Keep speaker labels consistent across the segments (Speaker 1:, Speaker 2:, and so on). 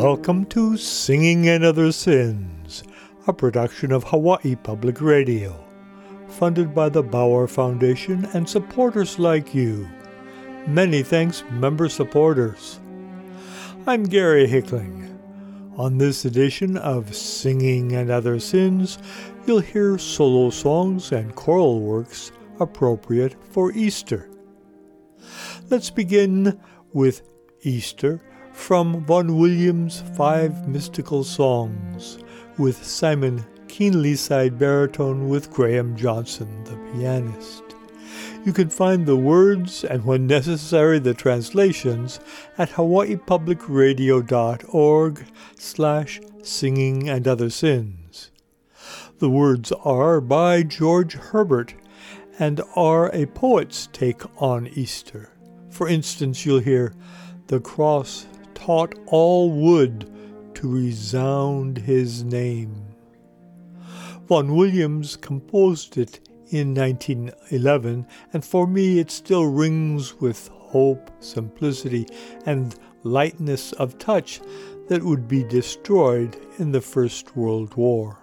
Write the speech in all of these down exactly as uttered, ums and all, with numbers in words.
Speaker 1: Welcome to Singing and Other Sins, a production of Hawaii Public Radio, funded by the Bauer Foundation and supporters like you. Many thanks, member supporters. I'm Gary Hickling. On this edition of Singing and Other Sins, you'll hear solo songs and choral works appropriate for Easter. Let's begin with Easter from Vaughan Williams' Five Mystical Songs, with Simon keenly side baritone with Graham Johnson, the pianist. You can find the words and, when necessary, the translations at hawaiipublicradio.org slash singing and other sins. The words are by George Herbert and are a poet's take on Easter. For instance, you'll hear, "The cross taught all wood to resound his name." Vaughan Williams composed it in nineteen eleven, and for me it still rings with hope, simplicity, and lightness of touch that would be destroyed in the First World War.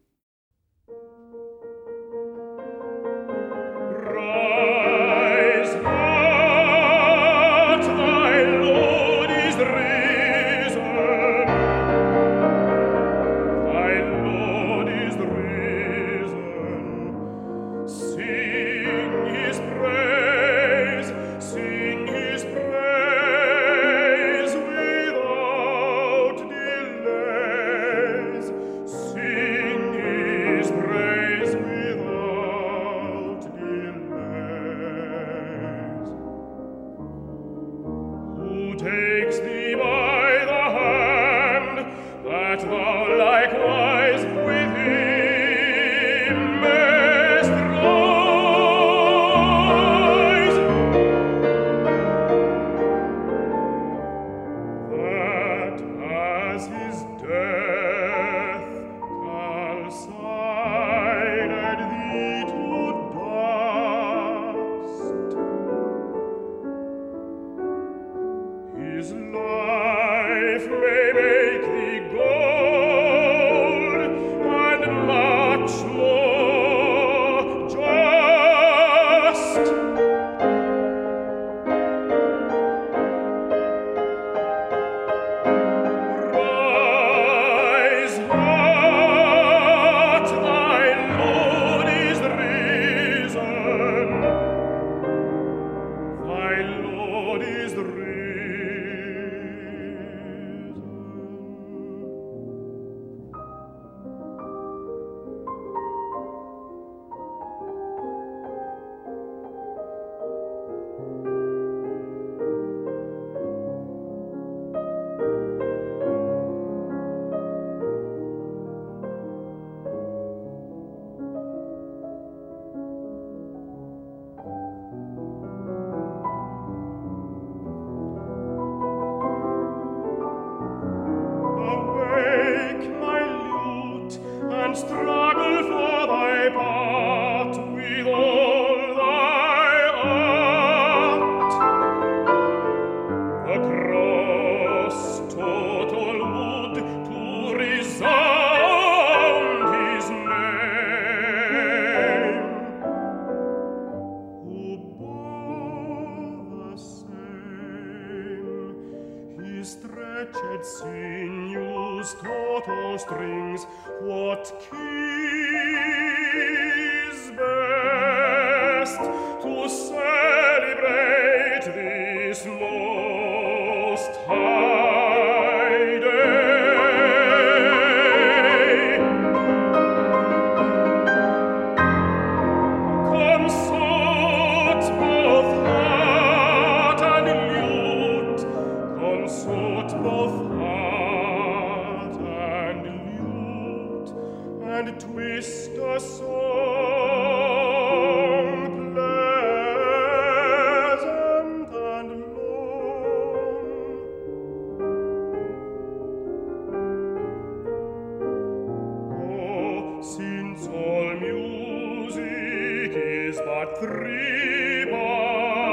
Speaker 2: Three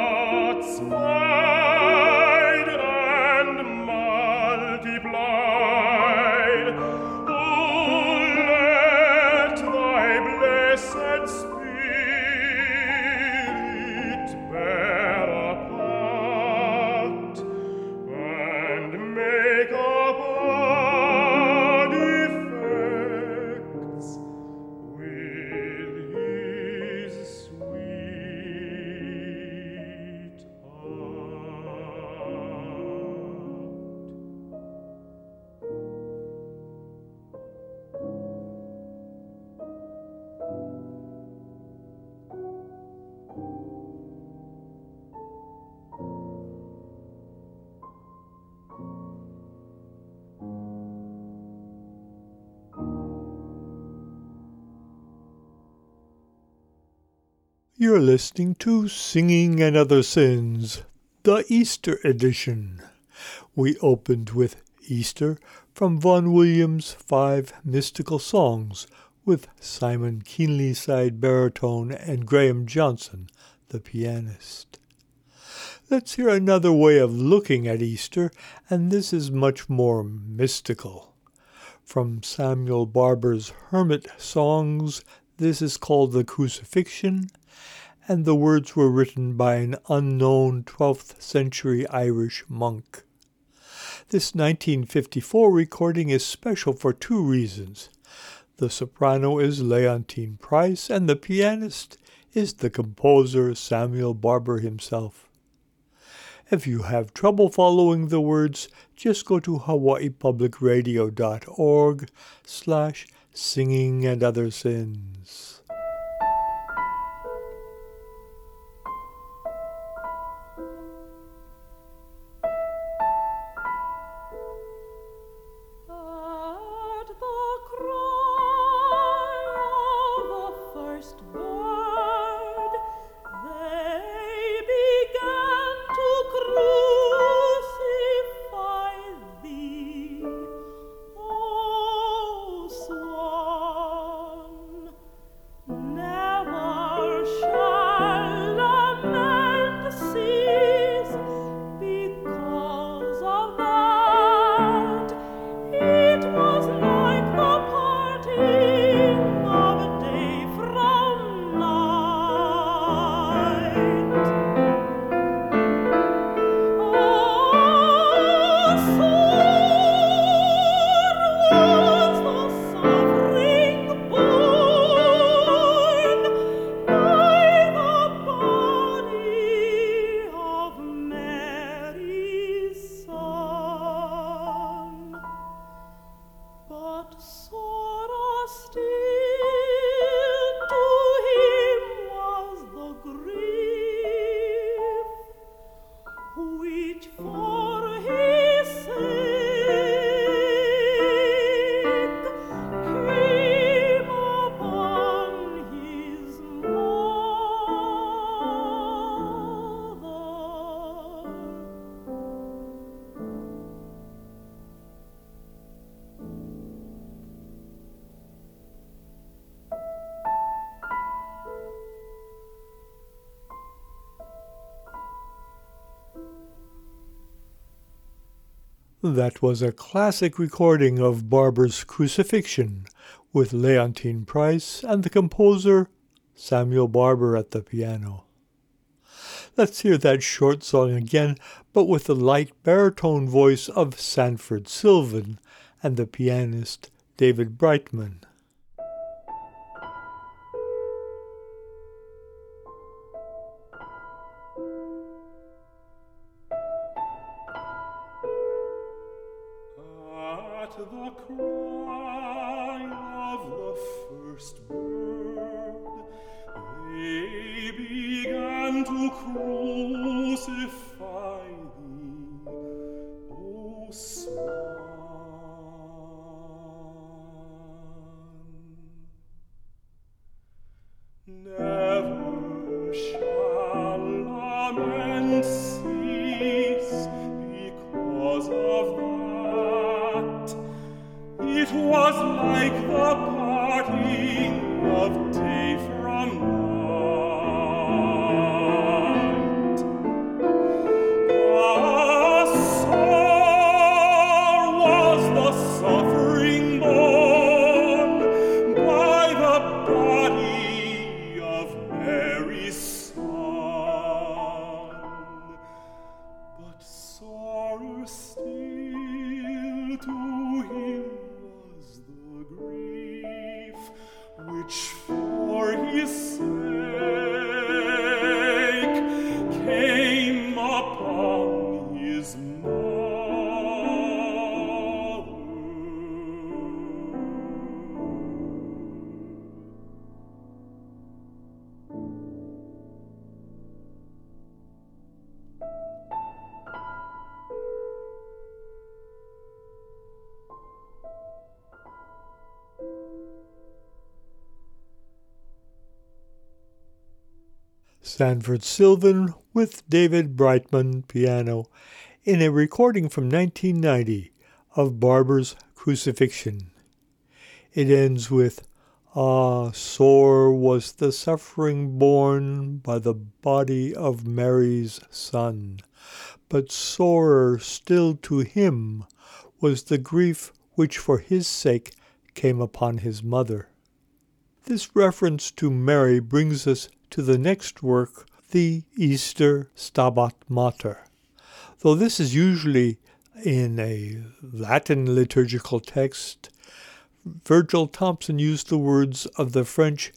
Speaker 2: parts wide and multiply. blessed Spirit bear a part and make a body effects with his sweet heart.
Speaker 1: You're listening to Singing and Other Sins, the Easter edition. We opened with Easter from Vaughan Williams' Five Mystical Songs with Simon Keenlyside baritone and Graham Johnson, the pianist. Let's hear another way of looking at Easter, and this is much more mystical. From Samuel Barber's Hermit Songs, this is called The Crucifixion, and the words were written by an unknown twelfth century Irish monk. This nineteen fifty-four recording is special for two reasons. The soprano is Leontine Price, and the pianist is the composer Samuel Barber himself. If you have trouble following the words, just go to hawaii public radio dot org slash singing and other sins. That was a classic recording of Barber's Crucifixion with Leontine Price and the composer Samuel Barber at the piano. Let's hear that short song again, but with the light baritone voice of Sanford Sylvan and the pianist David Brightman.
Speaker 2: At the cry of the first bird, they began to crucify thee, O Son. Never shall lament cease because of that. It was like the parting of day from night. Ah, sore was the suffering borne by the body his sake came upon his mother.
Speaker 1: Sanford Sylvan with David Brightman piano in a recording from nineteen ninety of Barber's Crucifixion. It ends with, "Ah, sore was the suffering borne by the body of Mary's Son, but sorer still to him was the grief which for his sake came upon his mother." This reference to Mary brings us to the next work, the Easter Stabat Mater. Though this is usually in a Latin liturgical text, Virgil Thompson used the words of the French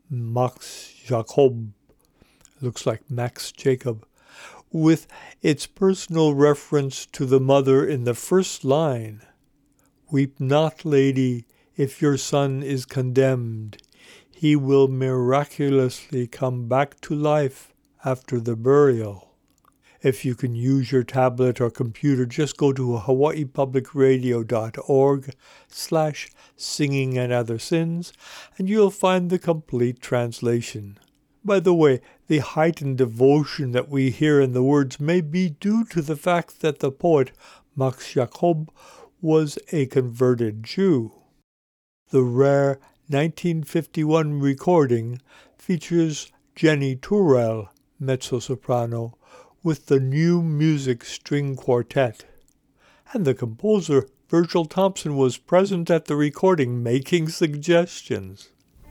Speaker 1: Max Jacob, looks like Max Jacob, with its personal reference to the mother in the first line. "Weep not, lady, if your son is condemned. He will miraculously come back to life after the burial." If you can use your tablet or computer, just go to hawaii public radio dot org slash singing and other sins, and you'll find the complete translation. By the way, the heightened devotion that we hear in the words may be due to the fact that the poet Max Jacob was a converted Jew. The rare nineteen fifty-one recording features Jenny Turrell, mezzo-soprano, with the New Music String Quartet. And the composer, Virgil Thompson, was present at the recording making suggestions.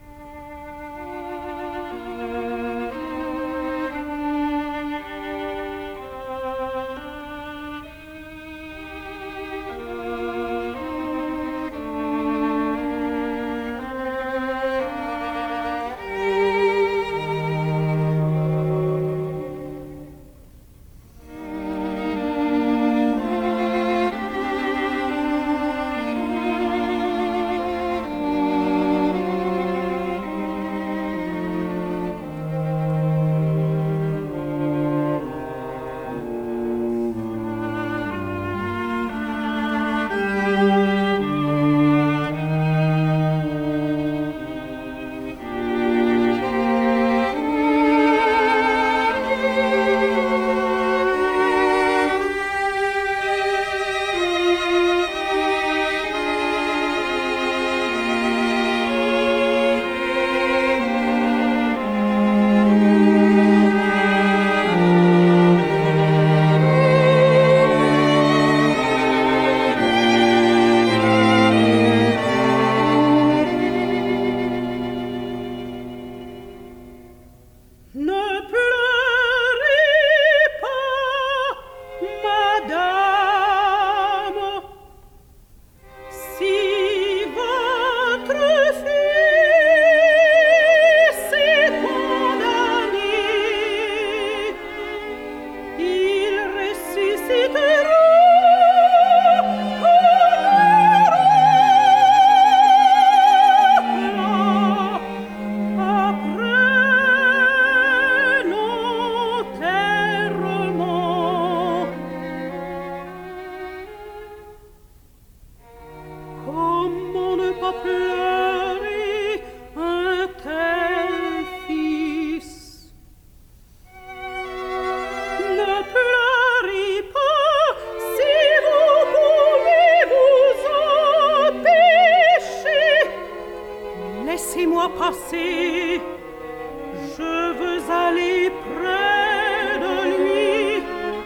Speaker 3: Laissez-moi passer, je veux aller près de lui,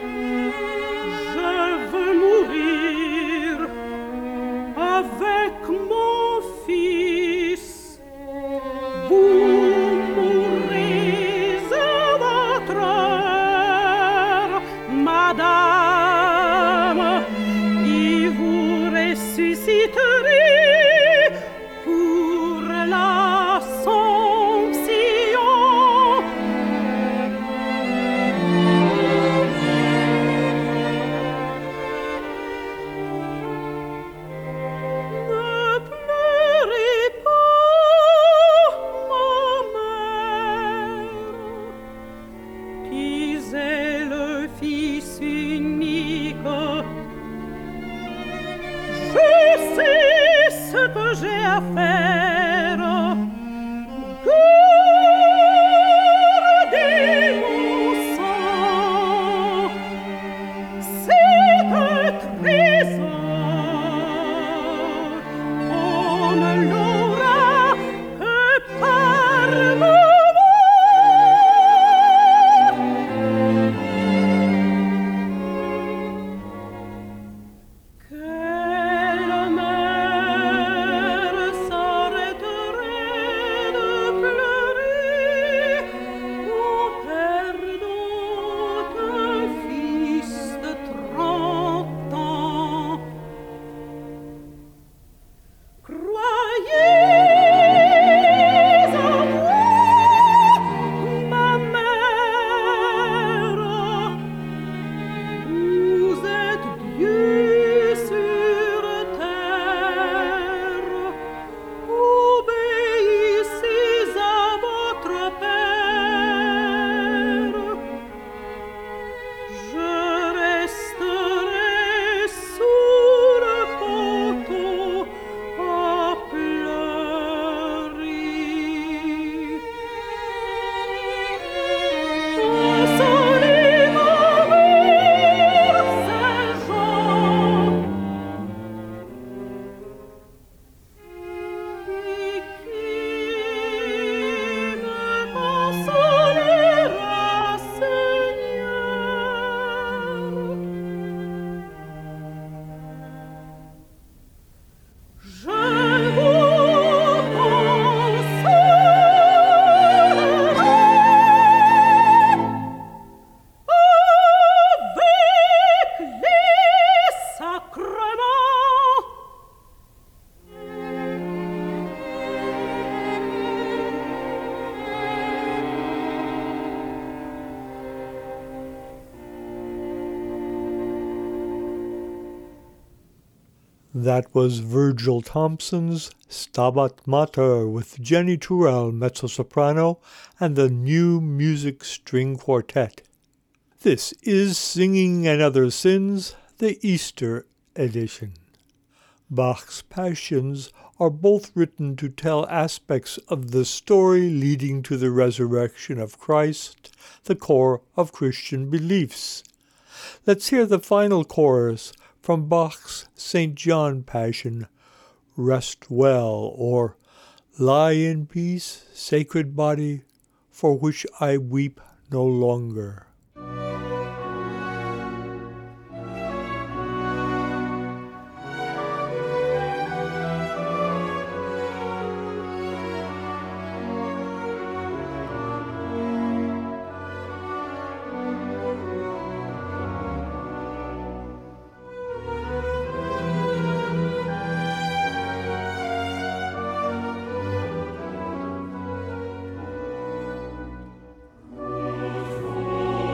Speaker 3: je veux mourir avec mon fils. Vous mourrez à votre heure, madame, et vous ressusciterez pour la somption.
Speaker 1: That was Virgil Thompson's Stabat Mater with Jenny Turrell, mezzo-soprano, and the New Music String Quartet. This is Singing and Other Sins, the Easter edition. Bach's Passions are both written to tell aspects of the story leading to the resurrection of Christ, the core of Christian beliefs. Let's hear the final chorus from Bach's Saint John Passion, Rest Well, or Lie in peace, sacred body, for which I weep no longer.
Speaker 2: Oh,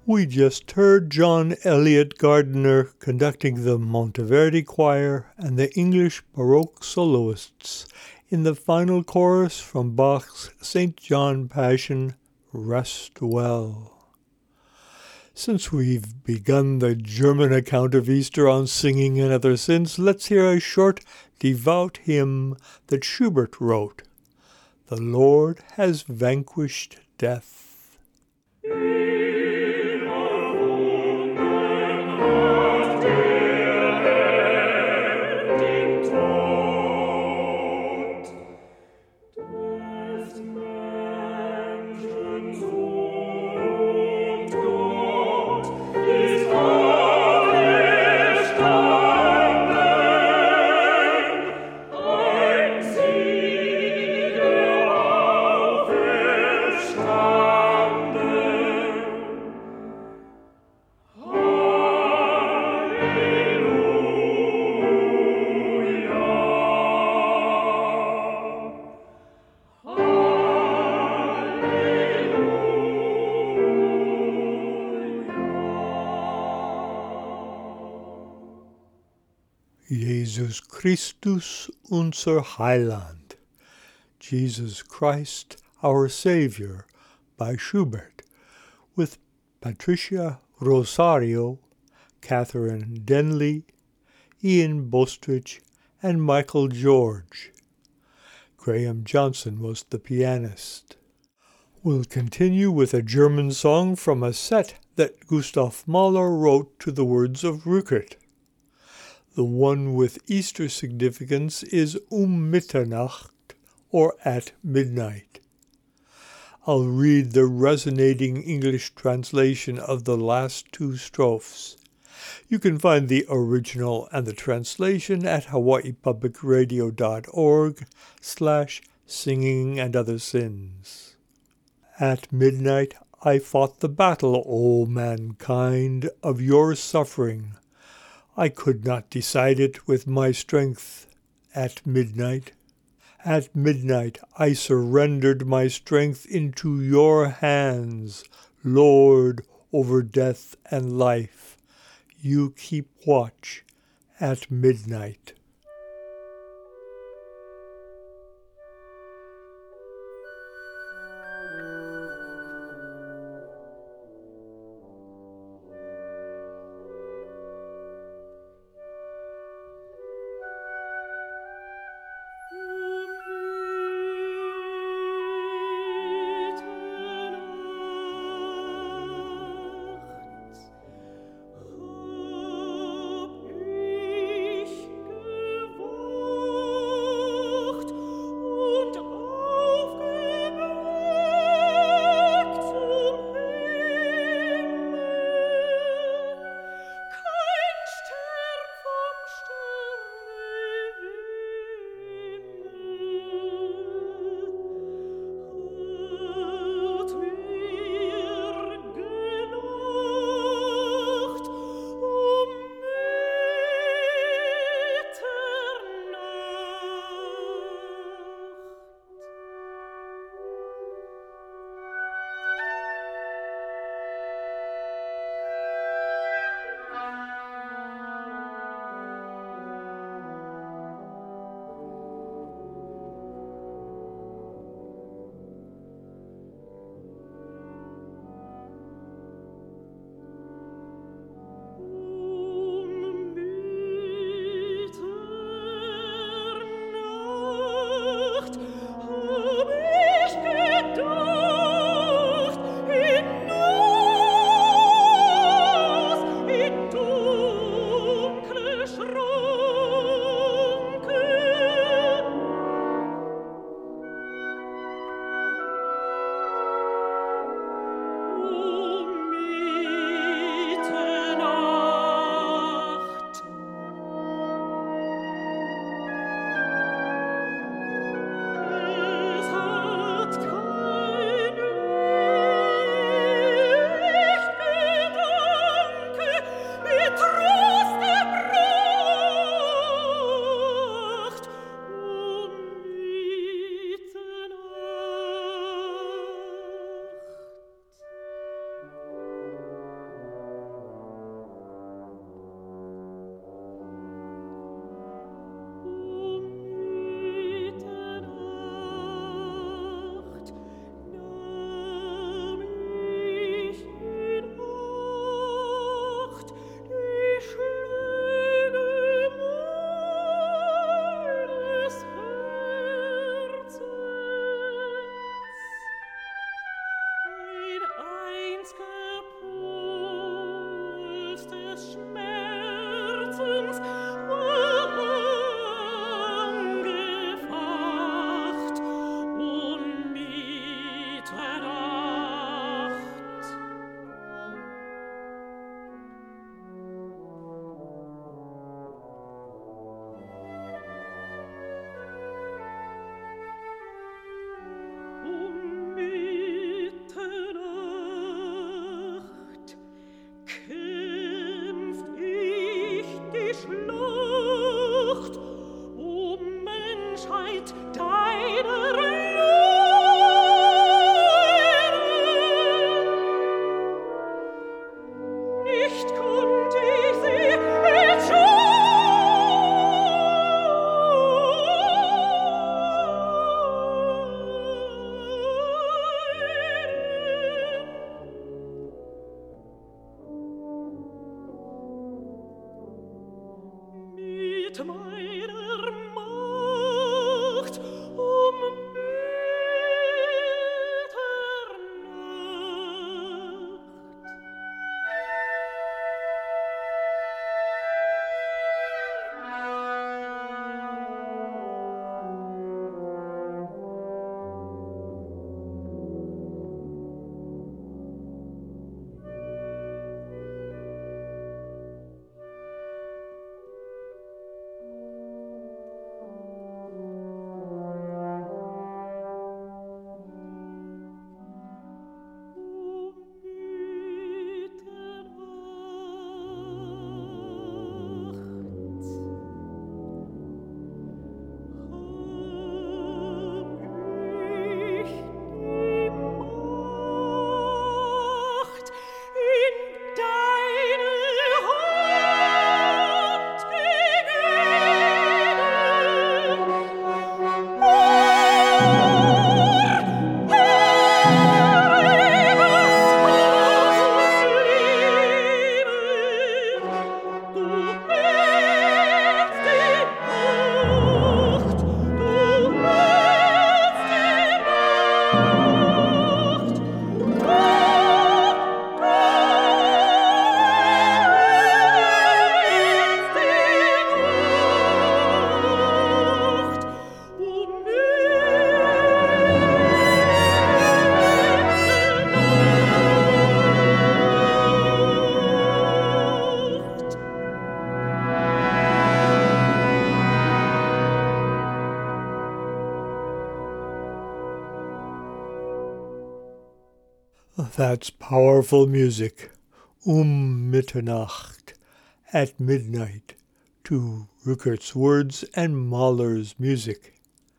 Speaker 1: We just heard John Eliot Gardiner conducting the Monteverdi Choir and the English Baroque soloists in the final chorus from Bach's Saint John Passion, Rest Well. Since we've begun the German account of Easter on Singing and Other Sins, let's hear a short, devout hymn that Schubert wrote. The Lord has vanquished death. Jesus Christus, unser Heiland, Jesus Christ, our Savior, by Schubert, with Patricia Rosario, Catherine Denley, Ian Bostridge, and Michael George. Graham Johnson was the pianist. We'll continue with a German song from a set that Gustav Mahler wrote to the words of Rückert. The one with Easter significance is Um Mitternacht, or At Midnight. I'll read the resonating English translation of the last two strophes. You can find the original and the translation at hawaii public radio dot org slash singing and other sins. At midnight I fought the battle, O mankind, of your suffering. I could not decide it with my strength at midnight. At midnight I surrendered my strength into your hands, Lord, over death and life. You keep watch at midnight.
Speaker 3: Hab ich meiner Macht um
Speaker 1: That's powerful music. Um Mitternacht, at midnight, to Rückert's words and Mahler's music.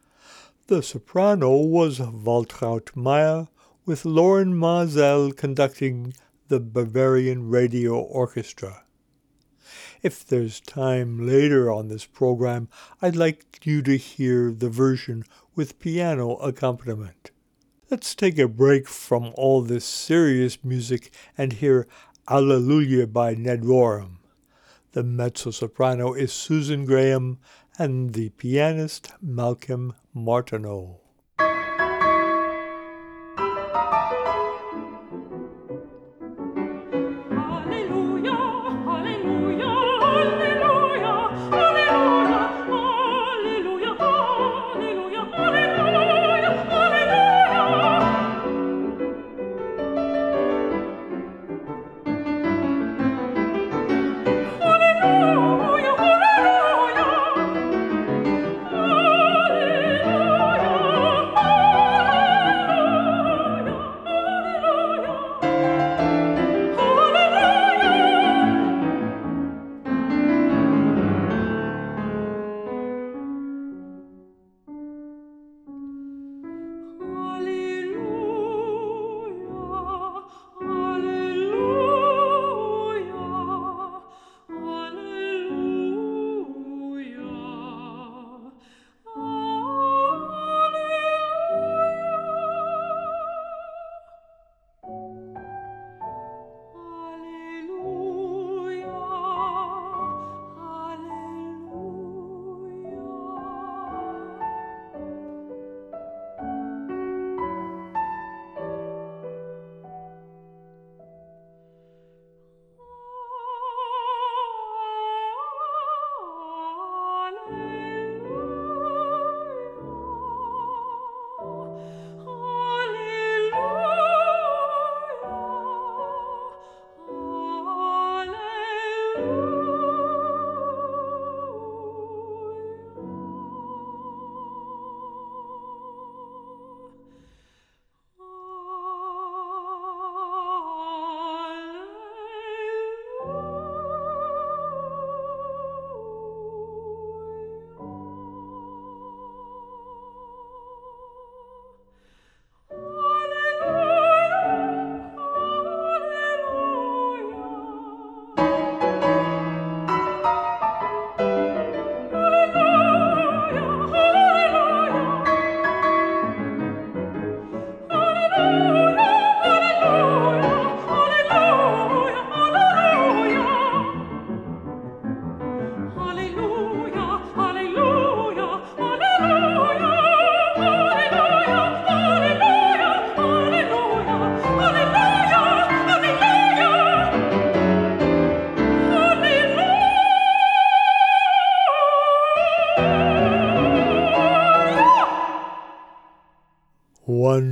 Speaker 1: The soprano was Waltraud Meyer, with Loren Maazel conducting the Bavarian Radio Orchestra. If there's time later on this program, I'd like you to hear the version with piano accompaniment. Let's take a break from all this serious music and hear Alleluia by Ned Rorem. The mezzo-soprano is Susan Graham and the pianist Malcolm Martineau.
Speaker 3: Alleluia,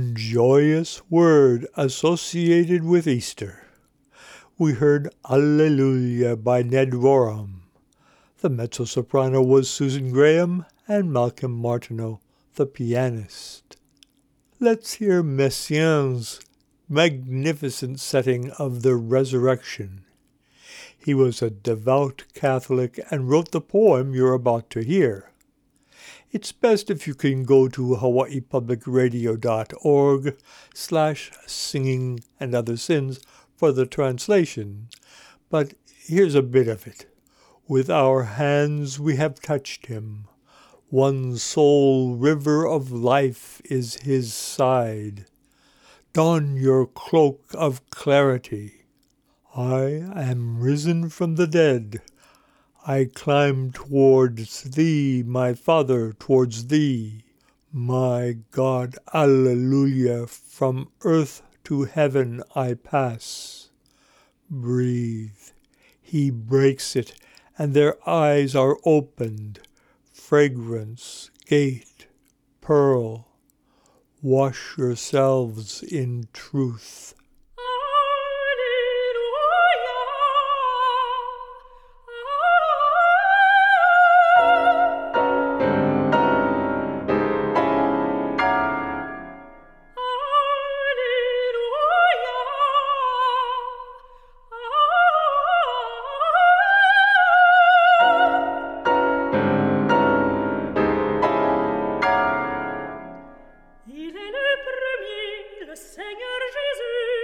Speaker 1: one joyous word associated with Easter. We heard Alleluia by Ned Rorem. The mezzo-soprano was Susan Graham and Malcolm Martineau, the pianist. Let's hear Messiaen's magnificent setting of the Resurrection. He was a devout Catholic and wrote the poem you're about to hear. It's best if you can go to hawaii public radio dot org slash singing and other sins for the translation, but here's a bit of it. With our hands we have touched him. One sole river of life is his side. Don your cloak of clarity. I am risen from the dead. I climb towards thee, my Father, towards thee. My God, Alleluia, from earth to heaven I pass. Breathe. He breaks it, and their eyes are opened. Fragrance, gate, pearl. Wash yourselves in truth.
Speaker 3: Il est le premier, le Seigneur Jésus.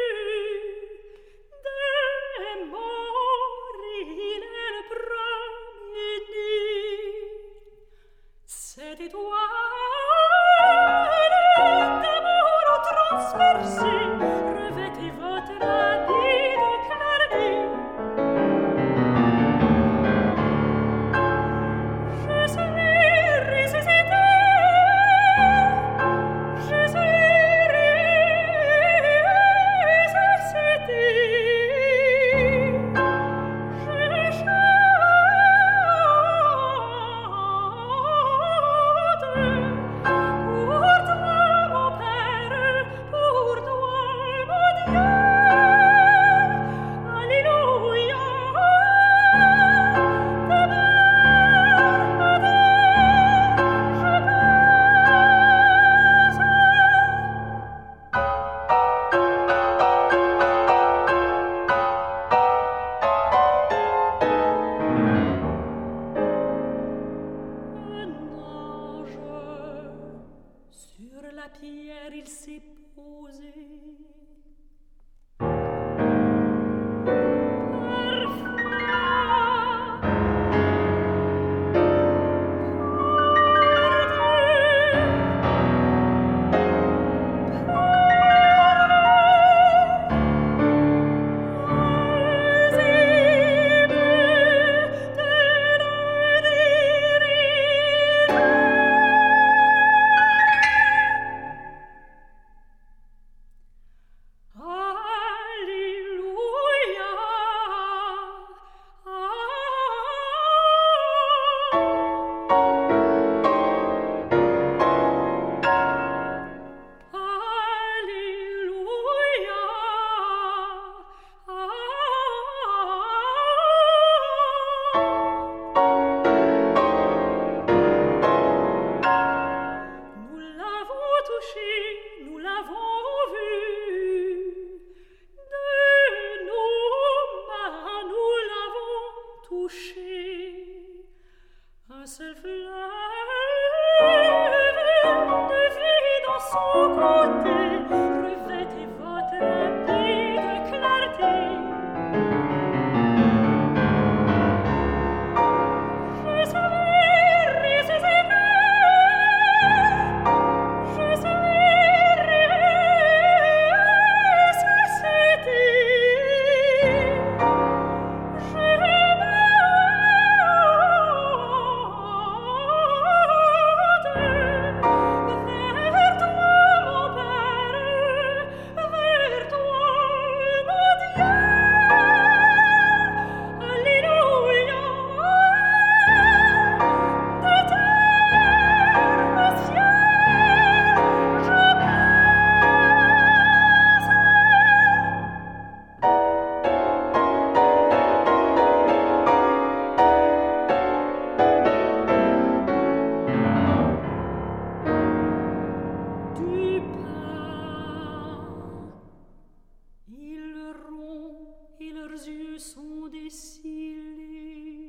Speaker 3: yeux sont décilés.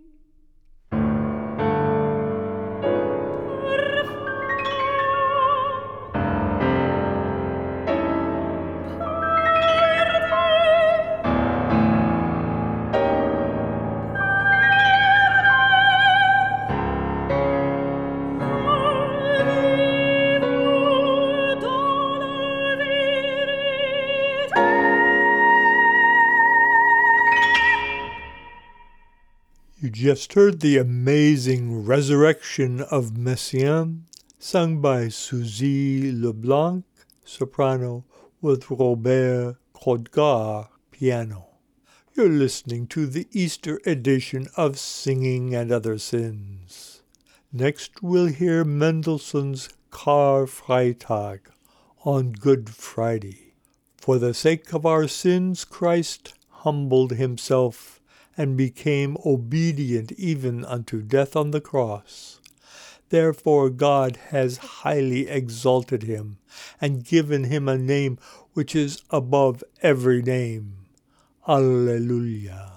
Speaker 1: You just heard the amazing Resurrection of Messiaen, sung by Suzy LeBlanc, soprano, with Robert Crodgar, piano. You're listening to the Easter edition of Singing and Other Sins. Next we'll hear Mendelssohn's Karfreitag, on Good Friday. For the sake of our sins, Christ humbled himself and became obedient even unto death on the cross. Therefore God has highly exalted him, and given him a name which is above every name. Alleluia.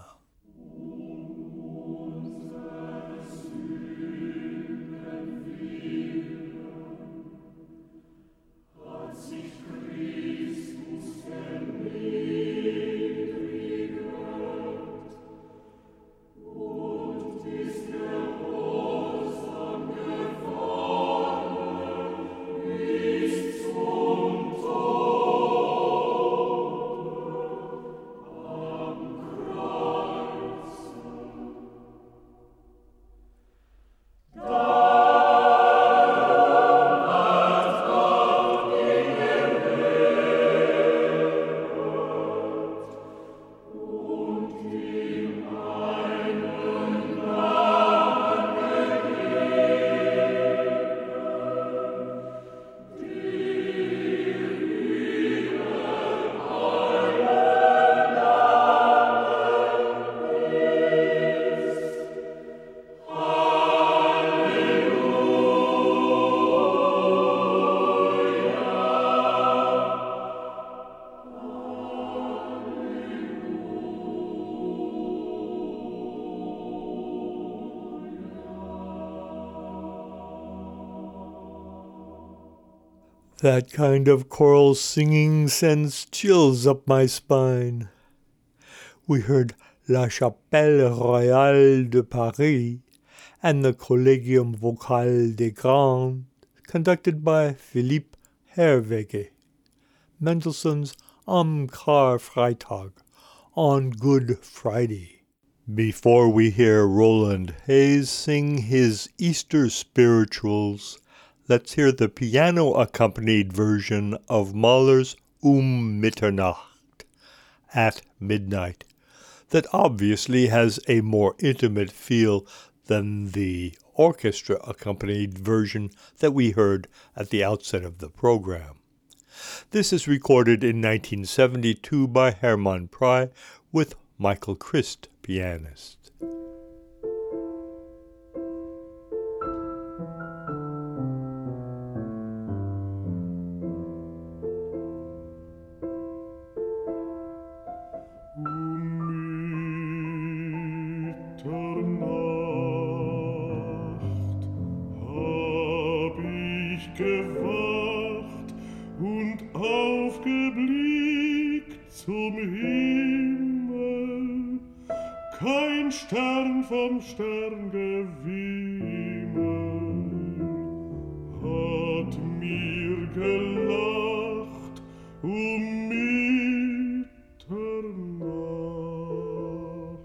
Speaker 1: That kind of choral singing sends chills up my spine. We heard La Chapelle Royale de Paris and the Collegium Vocal des Grands, conducted by Philippe Herweghe. Mendelssohn's Am Karfreitag, on Good Friday. Before we hear Roland Hayes sing his Easter spirituals, let's hear the piano-accompanied version of Mahler's Um Mitternacht, at midnight, that obviously has a more intimate feel than the orchestra-accompanied version that we heard at the outset of the program. This is recorded in nineteen seventy-two by Hermann Prey with Michael Christ, pianist.
Speaker 2: Gewacht und aufgeblickt zum Himmel, kein Stern vom Stern gewimmelt, hat mir gelacht um Mitternacht.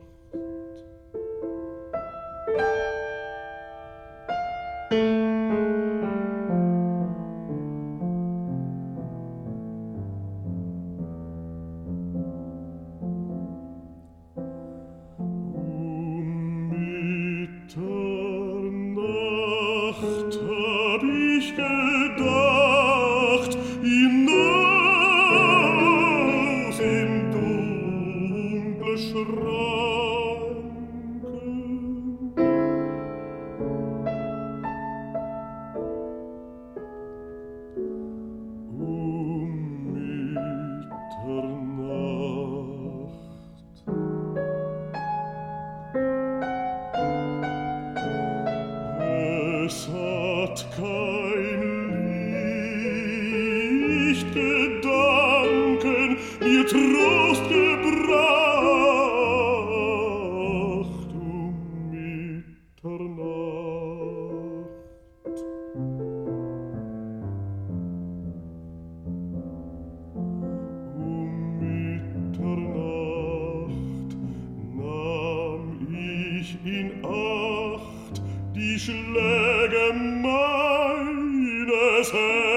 Speaker 2: Trost gebracht um Mitternacht. Um Mitternacht nahm ich in Acht die Schläge meines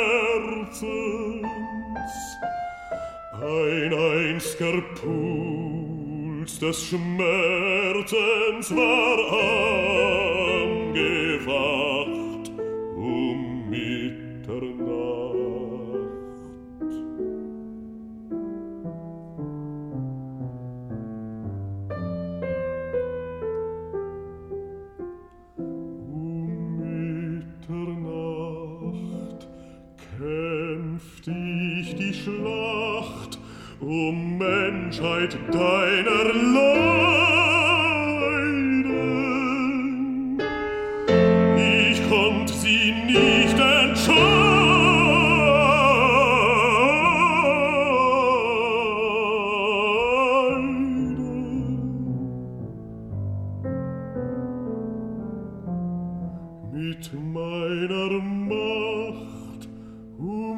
Speaker 2: Herzens. Ein einziger Puls des Schmerzens war angewacht um Mitternacht. Um Mitternacht kämpft ich die Schlacht um Menschheit deiner Leiden. Ich konnt sie nicht entscheiden. Mit meiner Macht um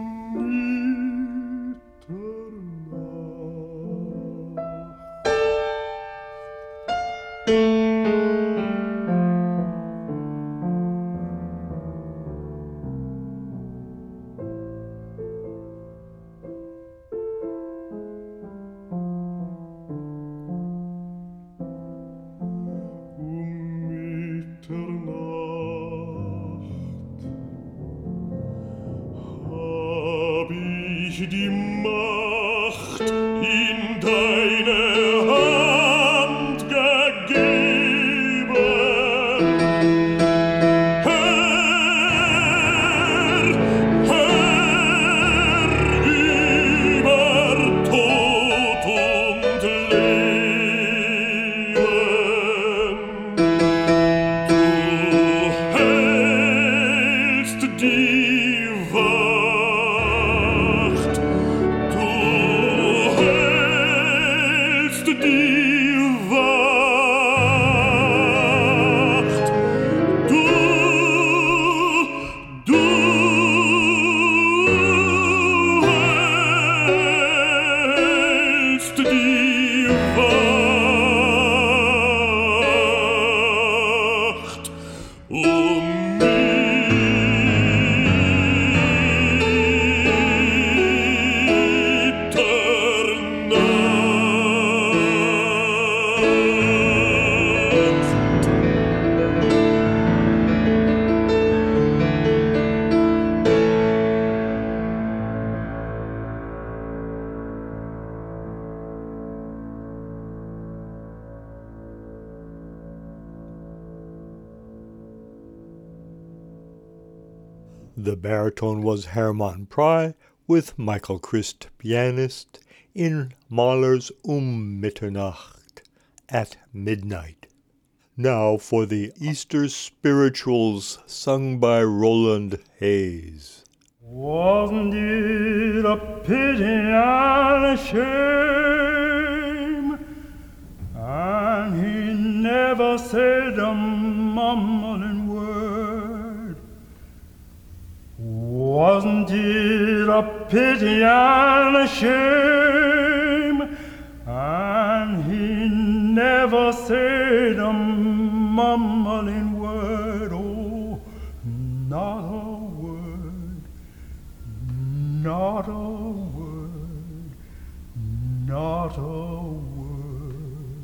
Speaker 2: die Macht in deine Hand gegeben. Herr, Herr über Tod und Leben. Du hältst die Wacht.
Speaker 1: The baritone was Hermann Prey, with Michael Christ pianist, in Mahler's Um Mitternacht, at midnight. Now for the Easter spirituals sung by Roland Hayes.
Speaker 4: Wasn't it a pity and a shame? And he never said a mumbling word. Wasn't it a pity and a shame? And he never said a mumbling word. Oh, not a word, not a word, not a word.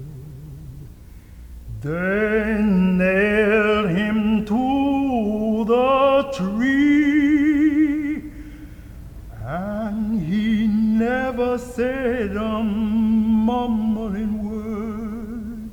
Speaker 4: They nailed him to the tree, and he never said a mumbling word.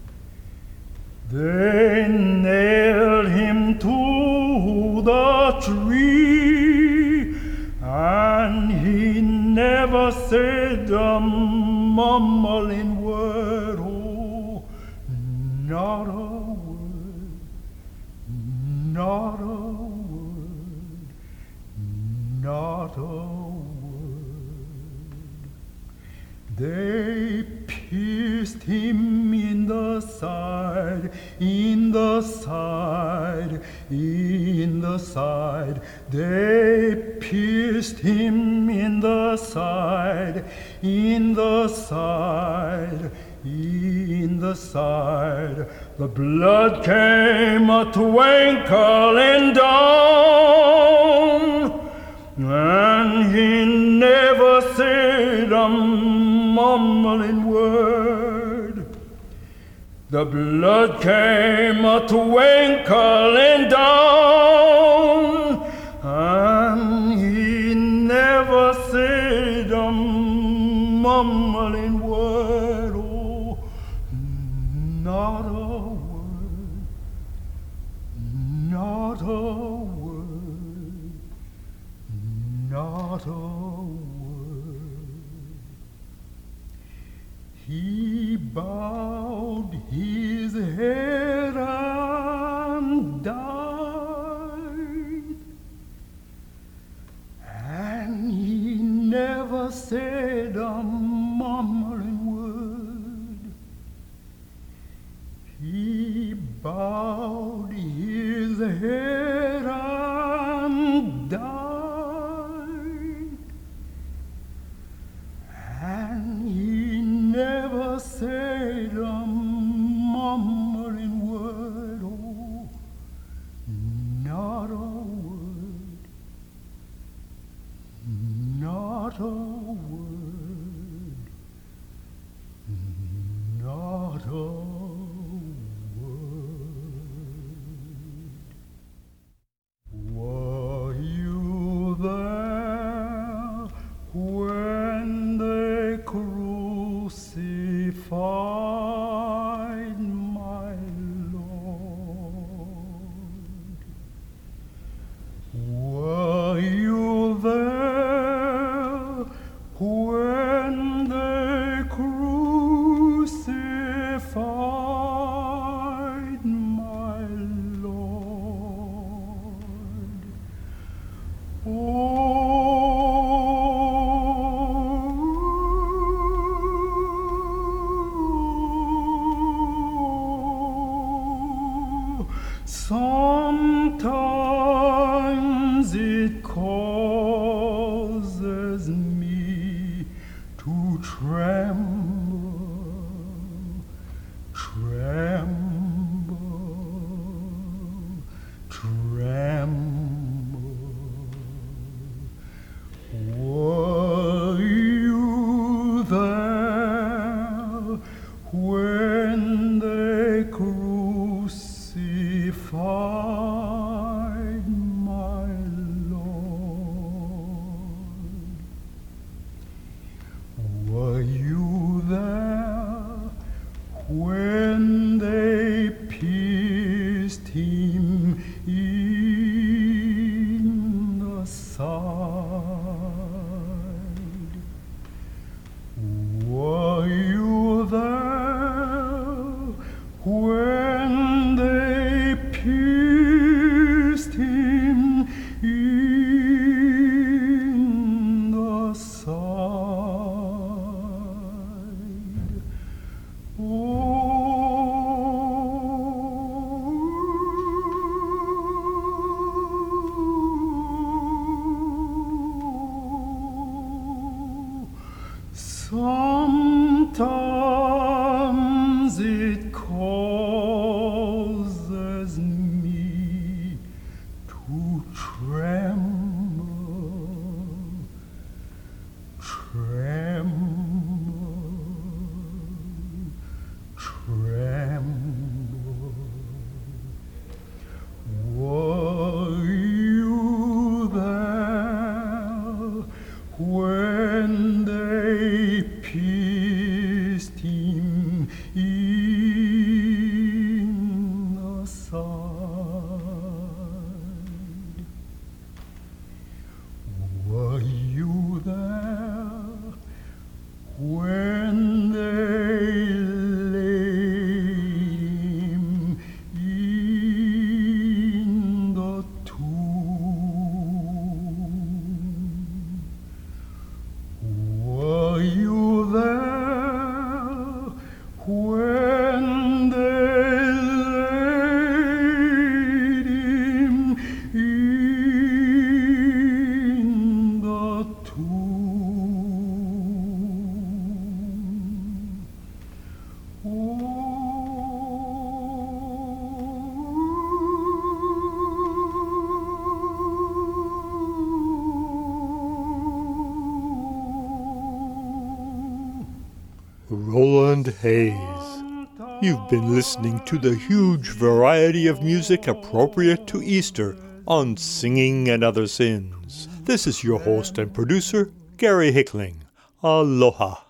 Speaker 4: They nailed him to the tree, and he never said a mumbling word. Oh, not a word, not a word, not a word. They pierced him in the side, in the side, in the side. They pierced him in the side, in the side, in the side. The blood came a twinkling down, and he never said a mumbling word. The blood came a twinkling down, and he never said a mumbling word. Oh, not a word, not a word, not a word. He bowed his head and died, and he never said a mumbling word. He bowed his head and died, and he never said a mumbling word. Oh, not a word, not a word, not a word. Were you there when they crucified my Lord? Were you there when they crucified my Lord? Oh, sometimes it causes me to tremble, tremble, tremble. Were you there when they crucified my Lord? Were you there when they pierced him in the side? Were you there when they pierced him in the side? Oh, sometimes it causes me to tremble, tremble, tremble. Were you there when they pierced him in
Speaker 1: Roland Hayes. You've been listening to the huge variety of music appropriate to Easter on Singing and Other Sins. This is your host and producer, Gary Hickling. Aloha.